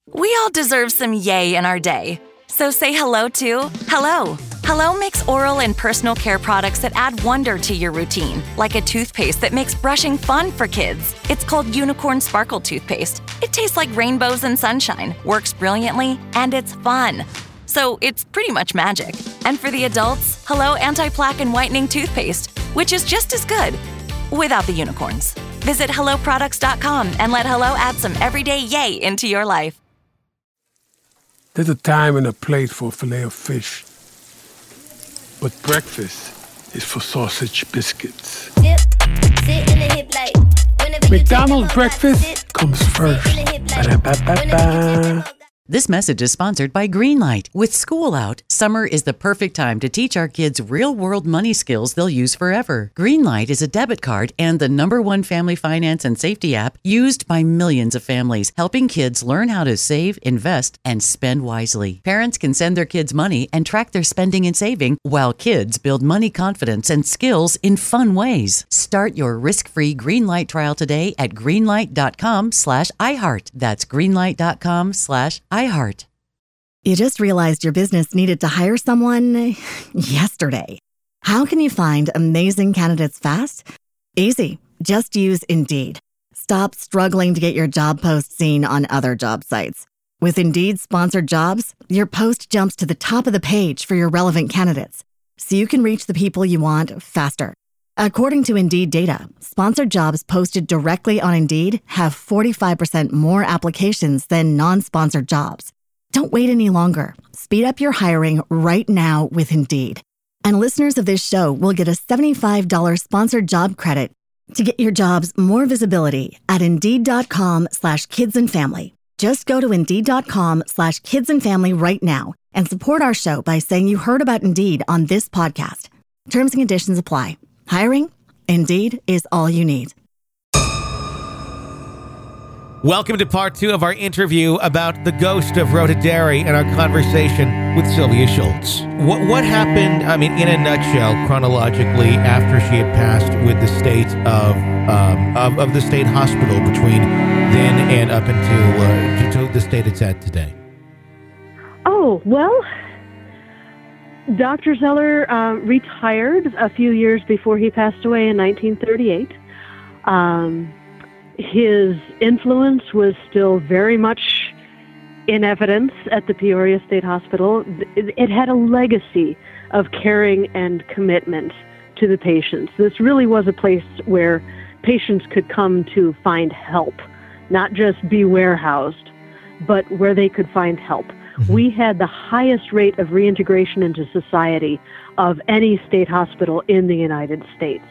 We all deserve some yay in our day. So say hello to Hello. Hello makes oral and personal care products that add wonder to your routine, like a toothpaste that makes brushing fun for kids. It's called Unicorn Sparkle Toothpaste. It tastes like rainbows and sunshine, works brilliantly, and it's fun. So it's pretty much magic. And for the adults, Hello Anti-Plaque and Whitening Toothpaste, which is just as good, without the unicorns. Visit HelloProducts.com and let Hello add some everyday yay into your life. There's a time and a place for filet of fish. But breakfast is for sausage biscuits. McDonald's breakfast comes first. Ba-da-ba-ba-ba. This message is sponsored by Greenlight. With school out, summer is the perfect time to teach our kids real-world money skills they'll use forever. Greenlight is a debit card and the #1 family finance and safety app used by millions of families, helping kids learn how to save, invest, and spend wisely. Parents can send their kids money and track their spending and saving, while kids build money confidence and skills in fun ways. Start your risk-free Greenlight trial today at greenlight.com/iHeart. That's greenlight.com/iHeart. You just realized your business needed to hire someone yesterday. How can you find amazing candidates fast? Easy. Just use Indeed. Stop struggling to get your job post seen on other job sites. With Indeed sponsored jobs, your post jumps to the top of the page for your relevant candidates, so you can reach the people you want faster. According to Indeed data, sponsored jobs posted directly on Indeed have 45% more applications than non-sponsored jobs. Don't wait any longer. Speed up your hiring right now with Indeed. And listeners of this show will get a $75 sponsored job credit to get your jobs more visibility at Indeed.com/kidsandfamily. Just go to Indeed.com/kidsandfamily right now and support our show by saying you heard about Indeed on this podcast. Terms and conditions apply. Hiring? Indeed is all you need. Welcome to part 2 of our interview about the ghost of Rhoda Derry and our conversation with Sylvia Schultz. What happened, I mean, in a nutshell, chronologically, after she had passed with the state of the state hospital between then and up until the state it's at today? Oh, well, Dr. Zeller retired a few years before he passed away in 1938. His influence was still very much in evidence at the Peoria State Hospital. It had a legacy of caring and commitment to the patients. This really was a place where patients could come to find help, not just be warehoused, but where they could find help. Mm-hmm. We had the highest rate of reintegration into society of any state hospital in the United States.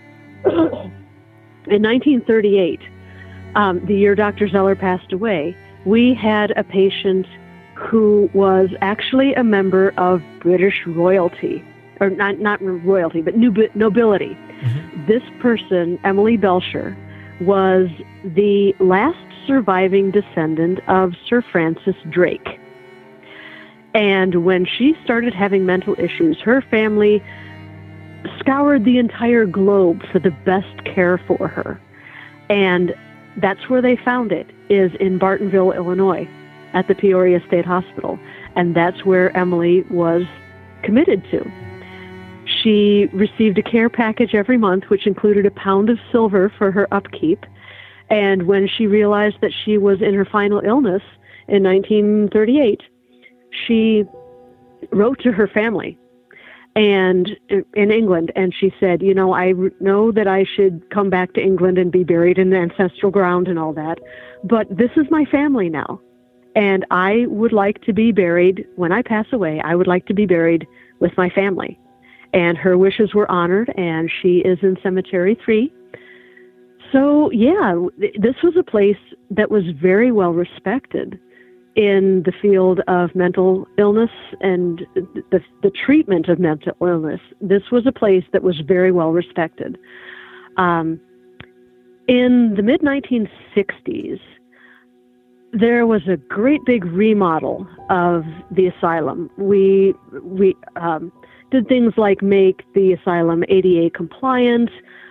In 1938, the year Dr. Zeller passed away, we had a patient who was actually a member of British royalty, or not royalty, but nobility. Mm-hmm. This person, Emily Belcher, was the last surviving descendant of Sir Francis Drake. And when she started having mental issues, her family scoured the entire globe for the best care for her. And that's where they found it, is in Bartonville, Illinois, at the Peoria State Hospital. And that's where Emily was committed to. She received a care package every month, which included a pound of silver for her upkeep. And when she realized that she was in her final illness in 1938, she wrote to her family and in England, and she said, you know, I know that I should come back to England and be buried in the ancestral ground and all that, but this is my family now, and I would like to be buried, when I pass away, I would like to be buried with my family. And her wishes were honored, and she is in Cemetery 3. So, yeah, this was a place that was very well respected in the field of mental illness and the treatment of mental illness. This was a place that was very well respected. In the mid-1960s, there was a great big remodel of the asylum. We did things like make the asylum ADA compliant.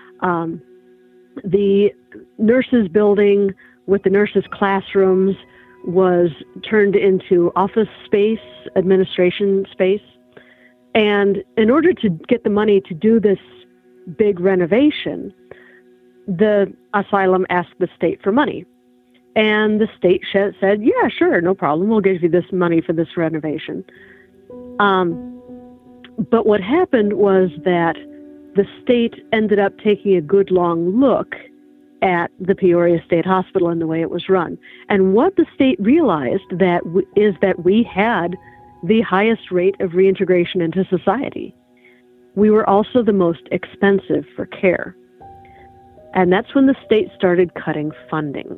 The nurses' building with the nurses' classrooms was turned into office space, administration space. And in order to get the money to do this big renovation, the asylum asked the state for money. And the state said, yeah, sure, no problem. We'll give you this money for this renovation. But what happened was that the state ended up taking a good long look at the Peoria State Hospital and the way it was run. And what the state realized is that we had the highest rate of reintegration into society. We were also the most expensive for care. And that's when the state started cutting funding.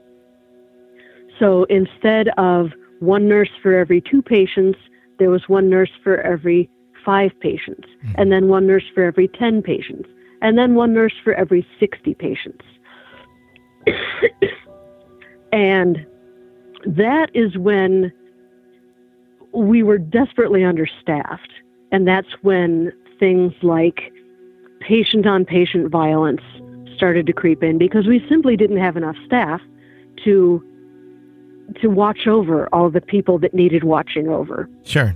So instead of one nurse for every 2 patients, there was one nurse for every 5 patients, and then one nurse for every 10 patients, and then one nurse for every 60 patients. And that is when we were desperately understaffed. And that's when things like patient-on-patient violence started to creep in, because we simply didn't have enough staff to watch over all the people that needed watching over. Sure.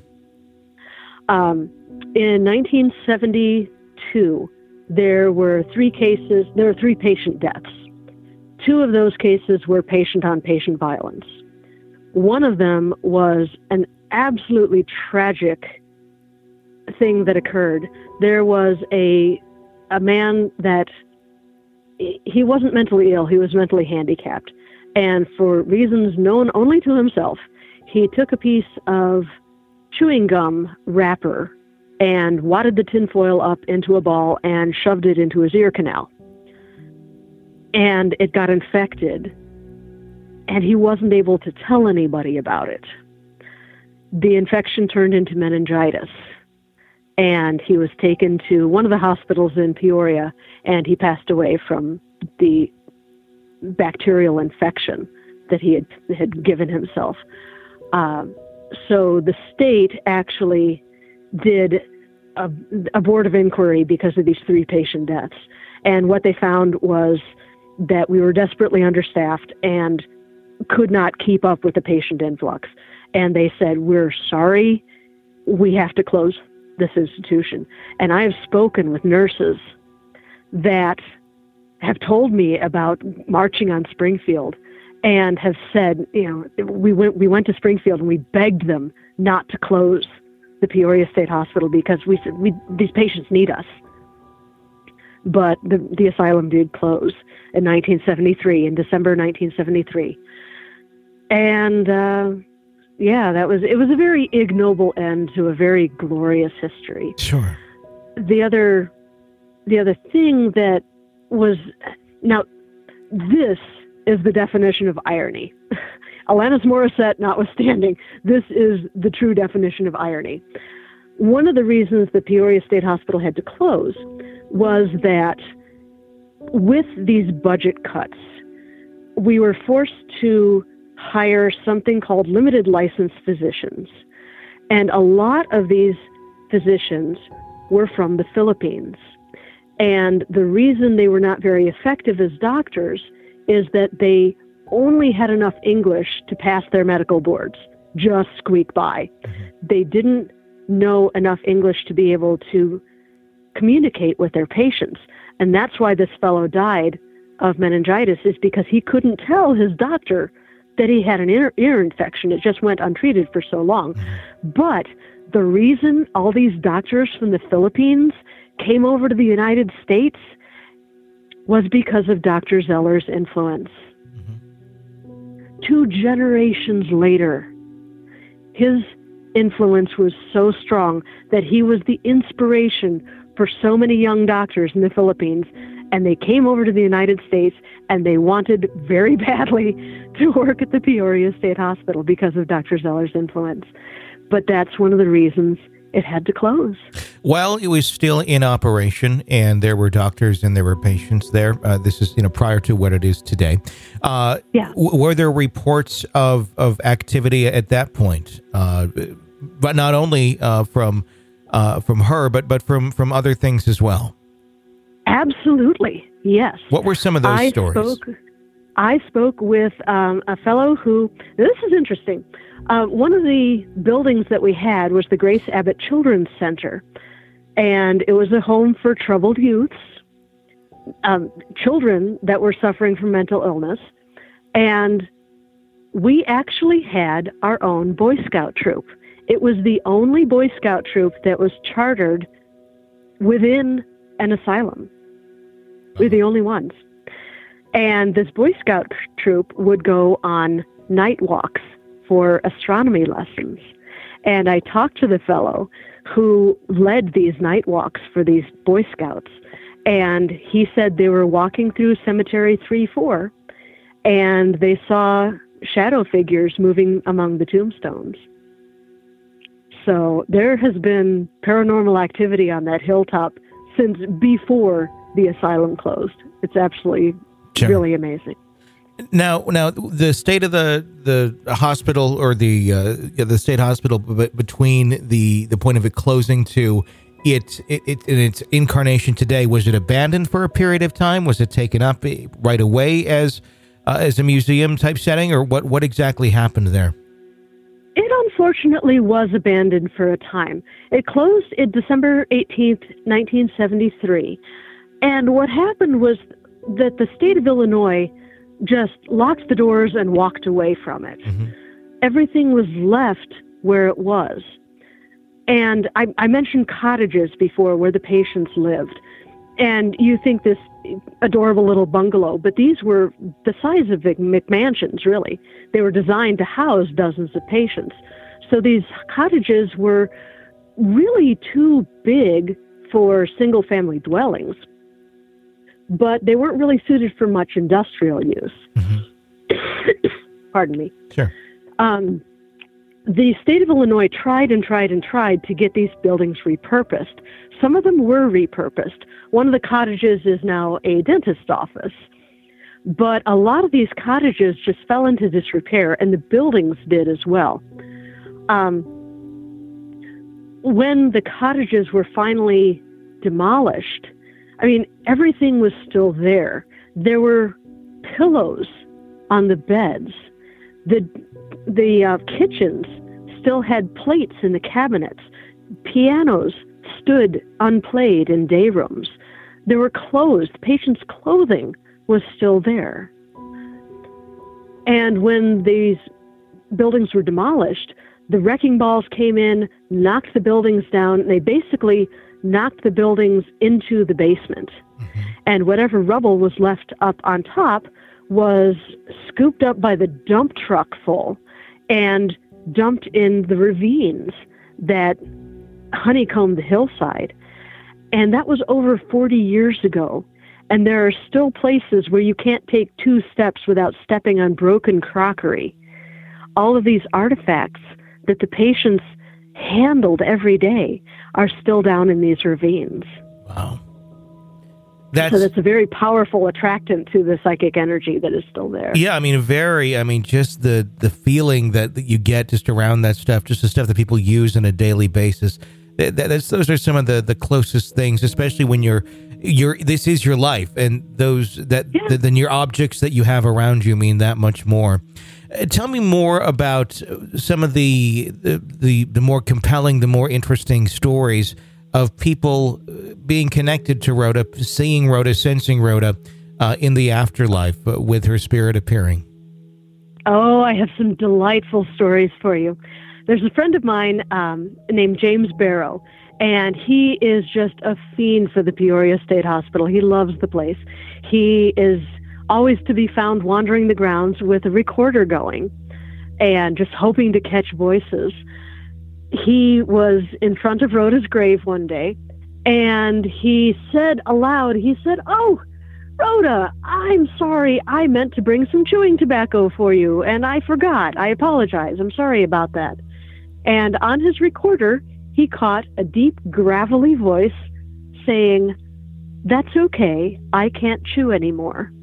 In 1972, there were 3 patient deaths. 2 of those cases were patient-on-patient violence. One of them was an absolutely tragic thing that occurred. There was a man that he wasn't mentally ill, he was mentally handicapped. And for reasons known only to himself, he took a piece of chewing gum wrapper and wadded the tinfoil up into a ball and shoved it into his ear canal. And it got infected, and he wasn't able to tell anybody about it. The infection turned into meningitis, and he was taken to one of the hospitals in Peoria, and he passed away from the bacterial infection that he had given himself. So the state actually did a board of inquiry because of these 3 patient deaths. And what they found was that we were desperately understaffed and could not keep up with the patient influx. And they said, we're sorry, we have to close this institution. And I have spoken with nurses that have told me about marching on Springfield and have said, we went to Springfield and we begged them not to close the Peoria State Hospital because we said, these patients need us. But the asylum did close in 1973, in December 1973. And it was a very ignoble end to a very glorious history. Sure. The other thing that was, now this is the definition of irony. Alanis Morissette notwithstanding, this is the true definition of irony. One of the reasons the Peoria State Hospital had to close was that with these budget cuts, we were forced to hire something called limited license physicians. And a lot of these physicians were from the Philippines. And the reason they were not very effective as doctors is that they only had enough English to pass their medical boards, just squeak by. They didn't know enough English to be able to communicate with their patients. And that's why this fellow died of meningitis, is because he couldn't tell his doctor that he had an ear infection. It just went untreated for so long. But the reason all these doctors from the Philippines came over to the United States was because of Dr. Zeller's influence. 2 generations later, his influence was so strong that he was the inspiration for so many young doctors in the Philippines, and they came over to the United States, and they wanted very badly to work at the Peoria State Hospital because of Dr. Zeller's influence. But that's one of the reasons it had to close. Well, it was still in operation, and there were doctors and there were patients there. This is, prior to what it is today. Were there reports of activity at that point? But not only from her, but from other things as well. Absolutely, yes. What were some of those stories? I spoke with a fellow who, this is interesting. One of the buildings that we had was the Grace Abbott Children's Center, and it was a home for troubled youths, children that were suffering from mental illness, and we actually had our own Boy Scout troop. It was the only Boy Scout troop that was chartered within an asylum. We're the only ones. And this Boy Scout troop would go on night walks for astronomy lessons. And I talked to the fellow who led these night walks for these Boy Scouts. And he said they were walking through Cemetery 3-4, and they saw shadow figures moving among the tombstones. So there has been paranormal activity on that hilltop since before the asylum closed. It's absolutely really amazing. Now, the state of the hospital, or the state hospital, between the point of it closing to it in its incarnation today, was it abandoned for a period of time? Was it taken up right away as a museum type setting, or what exactly happened there? It unfortunately was abandoned for a time. It closed in December 18th, 1973. And what happened was that the state of Illinois just locked the doors and walked away from it. Mm-hmm. Everything was left where it was. And I mentioned cottages before where the patients lived. And you think this adorable little bungalow, but these were the size of McMansions, really. They were designed to house dozens of patients. So these cottages were really too big for single-family dwellings, but they weren't really suited for much industrial use. Mm-hmm. Pardon me. Sure. The state of Illinois tried to get these buildings repurposed. Some of them were repurposed. One of the cottages is now a dentist's office. But a lot of these cottages just fell into disrepair, and the buildings did as well. When the cottages were finally demolished, I mean, everything was still there. There were pillows on the beds. The kitchens still had plates in the cabinets. Pianos stood unplayed in day rooms. There were clothes. Patients' clothing was still there. And when these buildings were demolished, the wrecking balls came in, knocked the buildings down. They basically knocked the buildings into the basement. Mm-hmm. And whatever rubble was left up on top was scooped up by the dump truck full and dumped in the ravines that honeycombed the hillside. And that was over 40 years ago. And there are still places where you can't take 2 steps without stepping on broken crockery. All of these artifacts that the patients handled every day are still down in these ravines. Wow. So that's a very powerful attractant to the psychic energy that is still there. Yeah, just the feeling that you get just around that stuff, just the stuff that people use on a daily basis. Those are some of the closest things, especially when this is your life, and then your objects that you have around you mean that much more. Tell me more about some of the more compelling, the more interesting stories of people being connected to Rhoda, seeing Rhoda, sensing Rhoda in the afterlife with her spirit appearing. Oh, I have some delightful stories for you. There's a friend of mine named James Barrow, and he is just a fiend for the Peoria State Hospital. He loves the place. He is always to be found wandering the grounds with a recorder going and just hoping to catch voices. He was in front of Rhoda's grave one day, and he said aloud, "Oh, Rhoda, I'm sorry. I meant to bring some chewing tobacco for you, and I forgot. I apologize. I'm sorry about that." And on his recorder, he caught a deep, gravelly voice saying, "That's okay. I can't chew anymore."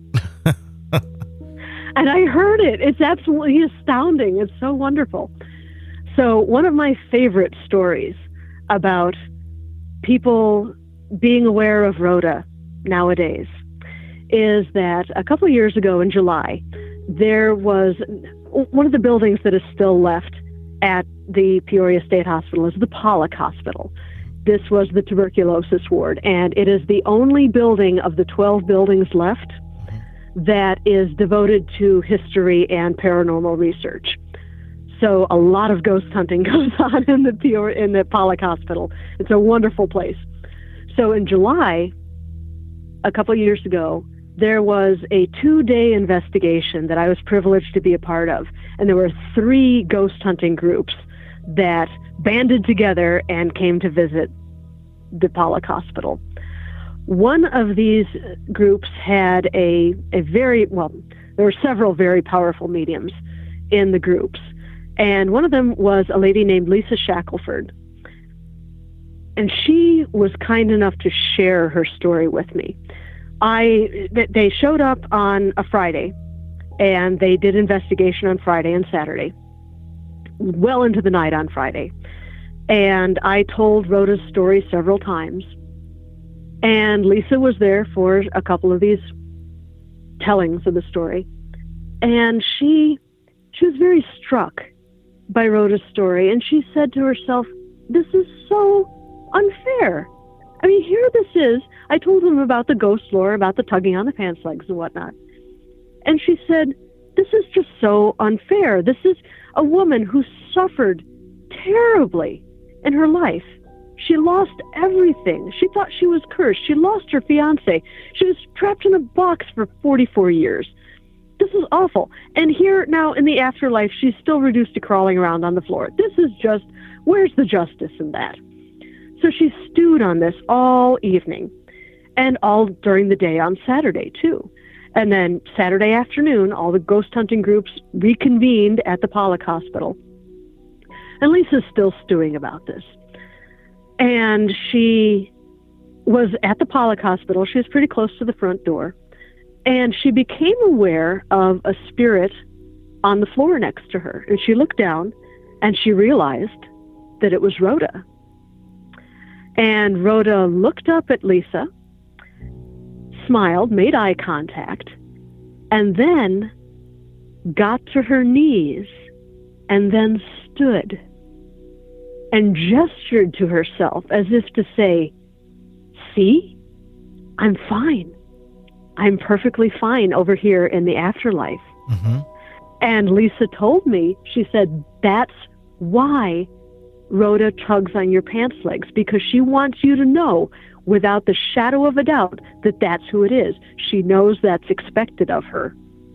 And I heard it. It's absolutely astounding. It's so wonderful. So one of my favorite stories about people being aware of Rhoda nowadays is that a couple of years ago in July, there was one of the buildings that is still left at the Peoria State Hospital is the Pollock Hospital. This was the tuberculosis ward, and it is the only building of the 12 buildings left that is devoted to history and paranormal research. So a lot of ghost hunting goes on in the Pollock Hospital. It's a wonderful place. So in July, a couple of years ago, there was a 2-day investigation that I was privileged to be a part of. And there were 3 ghost hunting groups that banded together and came to visit the Pollock Hospital. One of these groups had there were several very powerful mediums in the groups. And one of them was a lady named Lisa Shackelford. And she was kind enough to share her story with me. They showed up on a Friday, and they did investigation on Friday and Saturday, well into the night on Friday. And I told Rhoda's story several times. And Lisa was there for a couple of these tellings of the story. And she was very struck by Rhoda's story. And she said to herself, this is so unfair. I mean, here this is. I told them about the ghost lore, about the tugging on the pants legs and whatnot. And she said, this is just so unfair. This is a woman who suffered terribly in her life. She lost everything. She thought she was cursed. She lost her fiancé. She was trapped in a box for 44 years. This is awful. And here now in the afterlife, she's still reduced to crawling around on the floor. This is just, where's the justice in that? So she stewed on this all evening and all during the day on Saturday, too. And then Saturday afternoon, all the ghost hunting groups reconvened at the Pollock Hospital. And Lisa's still stewing about this. And she was at the Pollock Hospital. She was pretty close to the front door. And she became aware of a spirit on the floor next to her. And she looked down and she realized that it was Rhoda. And Rhoda looked up at Lisa, smiled, made eye contact, and then got to her knees and then stood and gestured to herself as if to say, see, I'm fine. I'm perfectly fine over here in the afterlife. Mm-hmm. And Lisa told me, she said, that's why Rhoda tugs on your pants legs, because she wants you to know without the shadow of a doubt that that's who it is. She knows that's expected of her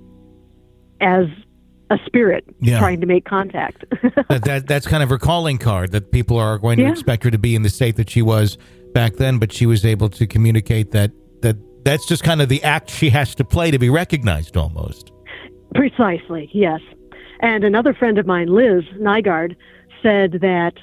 as a spirit trying to make contact. That's kind of her calling card, that people are going to expect her to be in the state that she was back then, but she was able to communicate that's just kind of the act she has to play to be recognized almost. Precisely, yes. And another friend of mine, Liz Nygaard, said that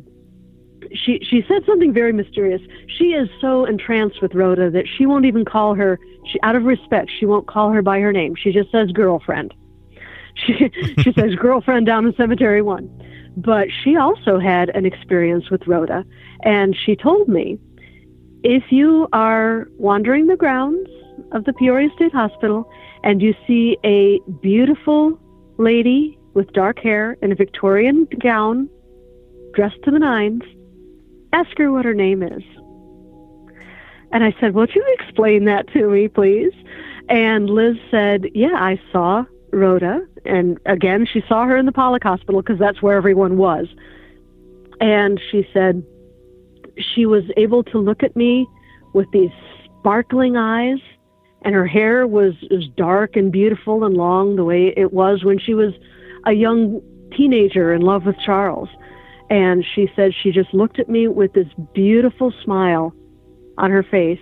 she said something very mysterious. She is so entranced with Rhoda that she won't even call her, out of respect, she won't call her by her name. She just says girlfriend. She says girlfriend down in Cemetery 1. But she also had an experience with Rhoda, and she told me, if you are wandering the grounds of the Peoria State Hospital and you see a beautiful lady with dark hair in a Victorian gown, dressed to the nines, ask her what her name is. And I said, would you explain that to me, please? And Liz said, yeah, I saw Rhoda. And again, she saw her in the Pollock Hospital because that's where everyone was. And she said she was able to look at me with these sparkling eyes, and her hair was dark and beautiful and long the way it was when she was a young teenager in love with Charles. And she said she just looked at me with this beautiful smile on her face.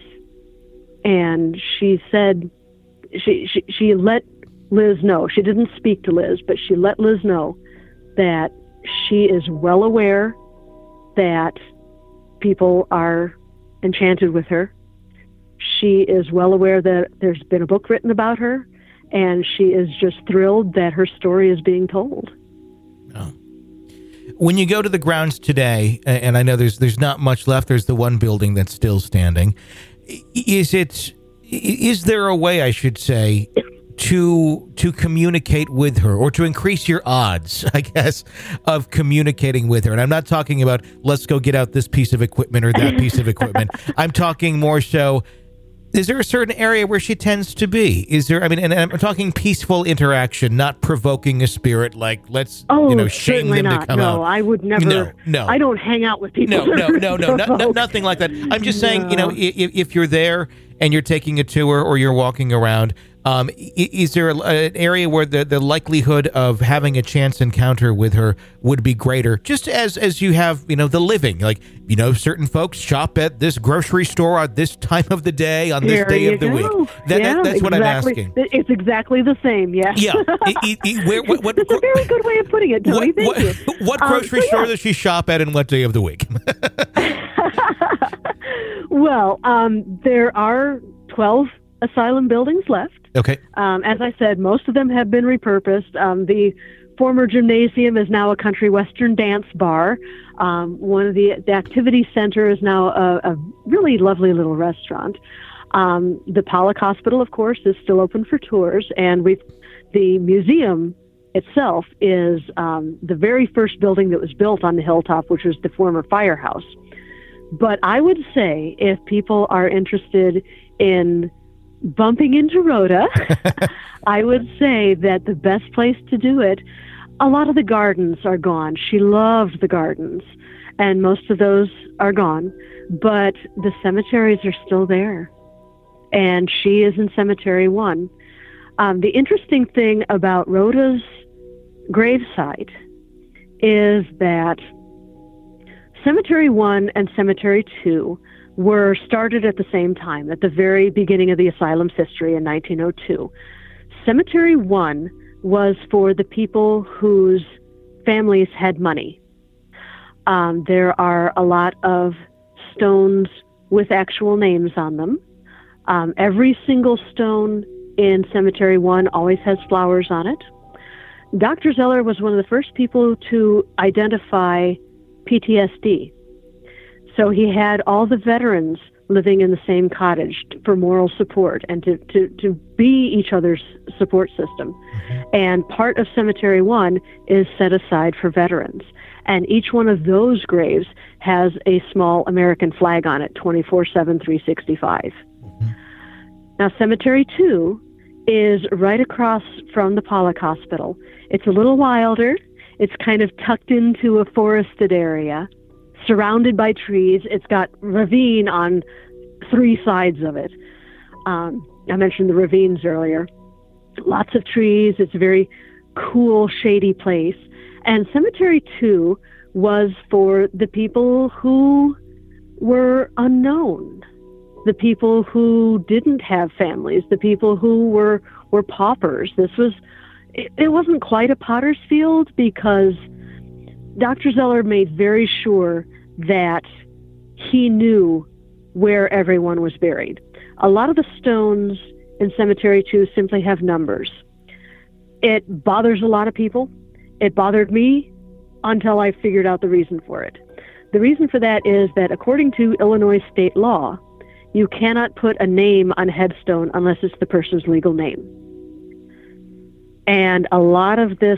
And she said she let Liz know. She didn't speak to Liz, but she let Liz know that she is well aware that people are enchanted with her. She is well aware that there's been a book written about her, and she is just thrilled that her story is being told. Oh. When you go to the grounds today, and I know there's not much left, there's the one building that's still standing, is it Is there a way, I should say, to communicate with her, or to increase your odds, I guess, of communicating with her? And I'm not talking about let's go get out this piece of equipment or that piece of equipment. I'm talking more so, is there a certain area where she tends to be? Is there, and I'm talking peaceful interaction, not provoking a spirit like let's, shame them not. to come out. No, I would never. No. I don't hang out with people. No, nothing like that. I'm just saying, if you're there and you're taking a tour or you're walking around, is there an area where the likelihood of having a chance encounter with her would be greater, just as you have, the living, like, certain folks shop at this grocery store at this time of the day on this day of the week. That's what I'm asking. It's exactly the same, yes. Yeah. That's a very good way of putting it, Tony. Thank you. What grocery store does she shop at and what day of the week? Well, there are 12 asylum buildings left. Okay. As I said, most of them have been repurposed. The former gymnasium is now a country western dance bar. One of the activity center is now a really lovely little restaurant. The Pollock Hospital, of course, is still open for tours, and the museum itself is the very first building that was built on the hilltop, which was the former firehouse. But I would say if people are interested in bumping into Rhoda, I would say that the best place to do it, a lot of the gardens are gone. She loved the gardens, and most of those are gone. But the cemeteries are still there, and she is in Cemetery 1. The interesting thing about Rhoda's gravesite is that Cemetery 1 and Cemetery 2 were started at the same time, at the very beginning of the asylum's history in 1902. Cemetery 1 was for the people whose families had money. There are a lot of stones with actual names on them. Every single stone in Cemetery 1 always has flowers on it. Dr. Zeller was one of the first people to identify PTSD. So he had all the veterans living in the same cottage for moral support and to be each other's support system. Mm-hmm. And part of Cemetery 1 is set aside for veterans. And each one of those graves has a small American flag on it, 24/7, 365. Mm-hmm. Now, Cemetery 2 is right across from the Pollock Hospital. It's a little wilder. It's kind of tucked into a forested area, surrounded by trees. It's got ravine on 3 sides of it. I mentioned the ravines earlier. Lots of trees. It's a very cool, shady place. And Cemetery 2 was for the people who were unknown, the people who didn't have families, the people who were paupers. It wasn't quite a potter's field because Dr. Zeller made very sure that he knew where everyone was buried. A lot of the stones in Cemetery 2 simply have numbers. It bothers a lot of people. It bothered me until I figured out the reason for it. The reason for that is that according to Illinois state law, you cannot put a name on a headstone unless it's the person's legal name. And a lot of these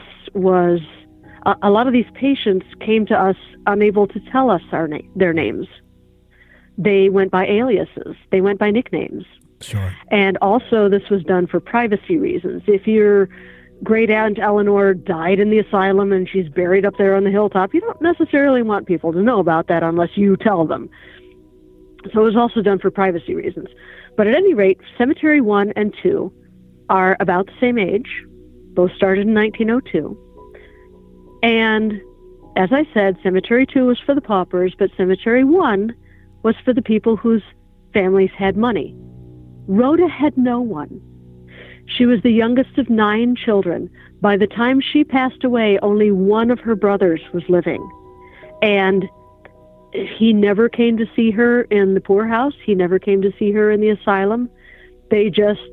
patients came to us unable to tell us their names. They went by aliases. They went by nicknames. Sure. And also this was done for privacy reasons. If your great aunt Eleanor died in the asylum and she's buried up there on the hilltop, you don't necessarily want people to know about that unless you tell them. So it was also done for privacy reasons. But at any rate, Cemetery 1 and 2 are about the same age. Both started in 1902. And as I said, Cemetery 2 was for the paupers, but Cemetery 1 was for the people whose families had money. Rhoda had no one. She was the youngest of 9 children. By the time she passed away, only one of her brothers was living. And he never came to see her in the poorhouse. He never came to see her in the asylum. They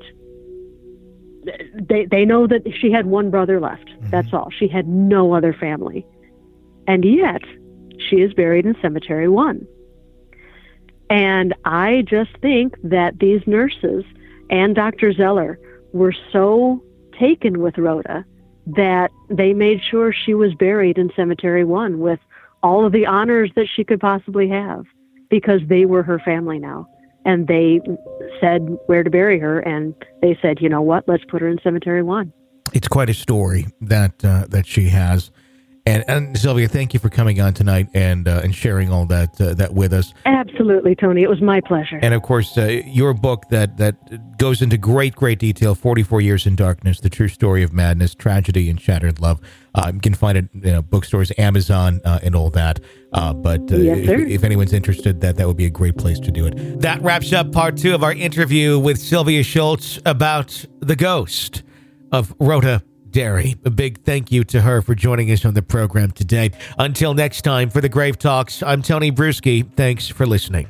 know that she had one brother left. Mm-hmm. That's all. She had no other family. And yet, she is buried in Cemetery 1. And I just think that these nurses and Dr. Zeller were so taken with Rhoda that they made sure she was buried in Cemetery 1 with all of the honors that she could possibly have, because they were her family now. And they said where to bury her, and they said, you know what, let's put her in Cemetery 1. It's quite a story that she has. And Sylvia, thank you for coming on tonight and sharing all that with us. Absolutely, Tony. It was my pleasure. And of course, your book that goes into great detail, 44 Years in Darkness, The True Story of Madness, Tragedy, and Shattered Love. You can find it bookstores, Amazon, and all that. But yes, if anyone's interested, that would be a great place to do it. That wraps up part 2 of our interview with Sylvia Schultz about the ghost of Rhoda Derry. A big thank you to her for joining us on the program today. Until next time, for the Grave Talks, I'm Tony Bruschi. Thanks for listening.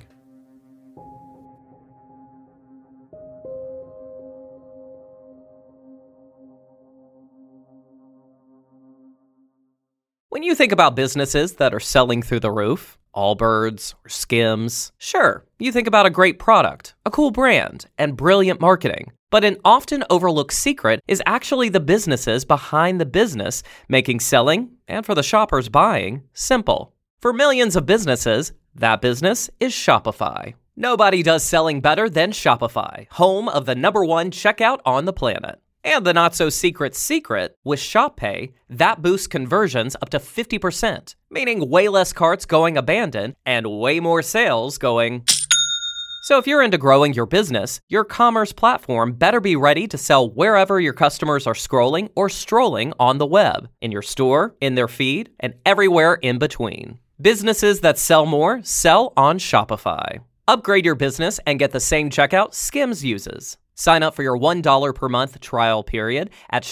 When you think about businesses that are selling through the roof, Allbirds or Skims, sure, you think about a great product, a cool brand, and brilliant marketing. But an often overlooked secret is actually the businesses behind the business, making selling, and for the shoppers buying, simple. For millions of businesses, that business is Shopify. Nobody does selling better than Shopify, home of the #1 checkout on the planet. And the not-so-secret secret, with Shop Pay, that boosts conversions up to 50%, meaning way less carts going abandoned and way more sales going... So if you're into growing your business, your commerce platform better be ready to sell wherever your customers are scrolling or strolling on the web, in your store, in their feed, and everywhere in between. Businesses that sell more sell on Shopify. Upgrade your business and get the same checkout Skims uses. Sign up for your $1 per month trial period at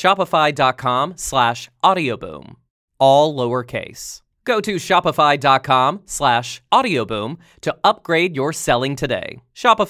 shopify.com/audioboom. All lowercase. Go to shopify.com/audioboom to upgrade your selling today.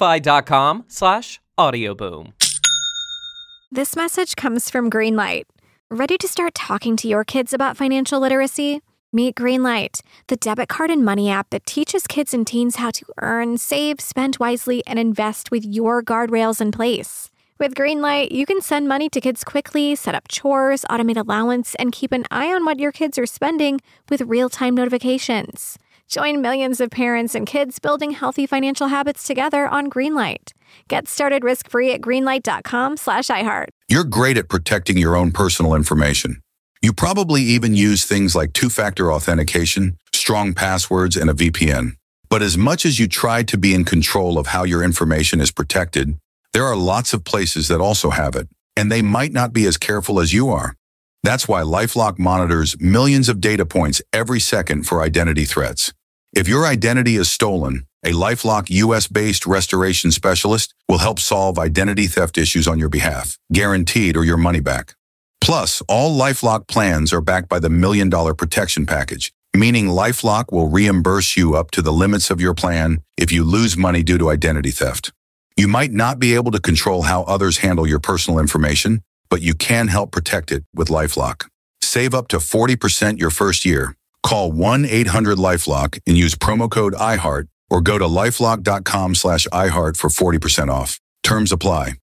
Shopify.com/audioboom. This message comes from Greenlight. Ready to start talking to your kids about financial literacy? Meet Greenlight, the debit card and money app that teaches kids and teens how to earn, save, spend wisely, and invest with your guardrails in place. With Greenlight, you can send money to kids quickly, set up chores, automate allowance, and keep an eye on what your kids are spending with real-time notifications. Join millions of parents and kids building healthy financial habits together on Greenlight. Get started risk-free at greenlight.com/iHeart. You're great at protecting your own personal information. You probably even use things like two-factor authentication, strong passwords, and a VPN. But as much as you try to be in control of how your information is protected, there are lots of places that also have it, and they might not be as careful as you are. That's why LifeLock monitors millions of data points every second for identity threats. If your identity is stolen, a LifeLock US-based restoration specialist will help solve identity theft issues on your behalf, guaranteed or your money back. Plus, all LifeLock plans are backed by the $1 Million Protection Package, meaning LifeLock will reimburse you up to the limits of your plan if you lose money due to identity theft. You might not be able to control how others handle your personal information, but you can help protect it with LifeLock. Save up to 40% your first year. Call 1-800-LifeLock and use promo code iHeart or go to lifelock.com/iHeart for 40% off. Terms apply.